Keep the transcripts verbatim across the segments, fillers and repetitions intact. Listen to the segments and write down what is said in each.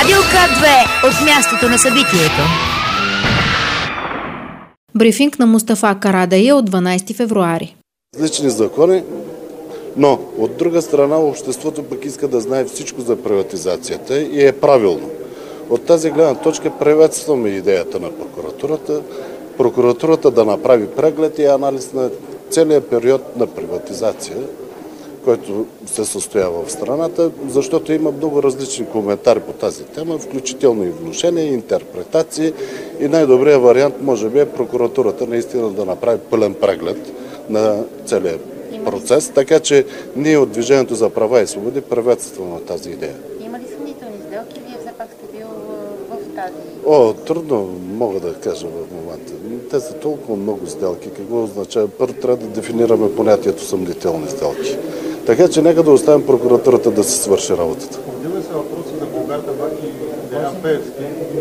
Радио К две от мястото на събитието. Брифинг на Мустафа Карадайъ от дванайсети февруари. Различни закони, но от друга страна обществото пък иска да знае всичко за приватизацията и е правилно. От тази гледна точка приветстваме идеята на прокуратурата. Прокуратурата да направи преглед и анализ на целия период на приватизация, който се състоява в страната, защото има много различни коментари по тази тема, включително и внушения, и интерпретации. И най-добрият вариант може би е прокуратурата наистина да направи пълен преглед на целия процес, така че ние от Движението за права и свободи приветстваме тази идея. Има ли съмнителни сделки? Вие все пак сте бил в тази... О, трудно мога да кажа в момента. Те са толкова много сделки. Какво означава? Първо трябва да дефинираме понятието съмнителни сделки. Така че нека да оставим прокуратурата да се свърши работата. Повдигна се въпроси за Булгартабак и Делян Пеевски.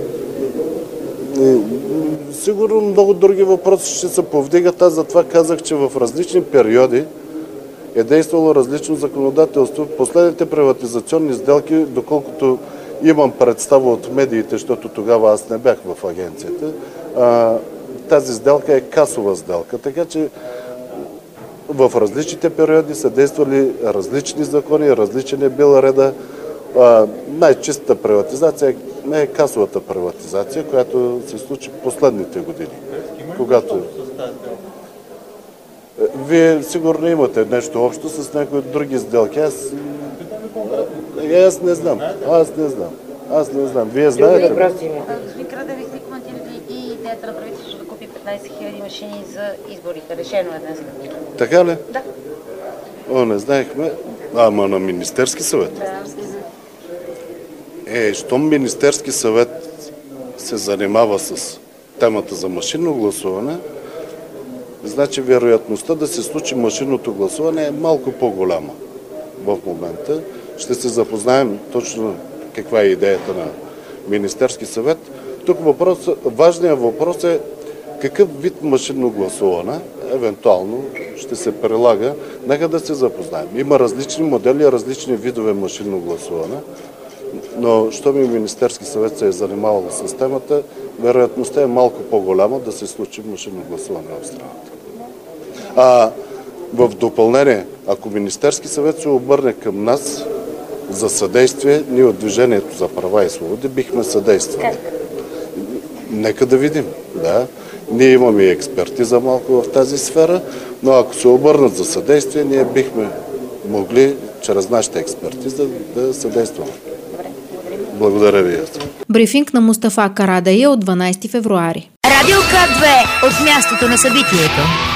Сигурно много други въпроси ще се повдигат. Аз затова казах, че в различни периоди е действало различно законодателство. Последните приватизационни сделки, доколкото имам представа от медиите, защото тогава аз не бях в агенцията, тази сделка е касова сделка. Така че в различните периоди са действали различни закони, различен е бил реда. Най-чистата приватизация не е касовата приватизация, която се случи в последните години. Когато... Вие сигурно имате нещо общо с някои други сделки. Аз... Аз не знам. Аз не знам. Аз не знам. Вие знаете? Господин Карадайъ, бихте коментирали и идеята на правителството да купи петнайсет хиляди машини за изборите? Решено е днес. Така ли? Да. О, не знаехме. Ама на Министерски съвет? Да. Е, щом Министерски съвет се занимава с темата за машинно гласуване, значи вероятността да се случи машинното гласуване е малко по-голяма в момента. Ще се запознаем точно каква е идеята на Министерски съвет. Тук въпрос, важният въпрос е какъв вид машинно гласуване евентуално ще се прилага. Нека да се запознаем. Има различни модели, различни видове машинно гласуване, но щом и Министерски съвет се е занимавал с темата, вероятността е малко по-голяма да се случи машинно гласуване в страната. А в допълнение, ако Министерски съвет се обърне към нас за съдействие, ние от Движението за права и свободи бихме съдействали. Нека да видим. Да. Ние имаме и експертиза малко в тази сфера, но ако се обърнат за съдействие, ние бихме могли чрез нашата експертиза да съдействаме. Благодаря ви. Брифинг на Мустафа Карадайъ от дванайсети февруари. Радио К две от мястото на събитието.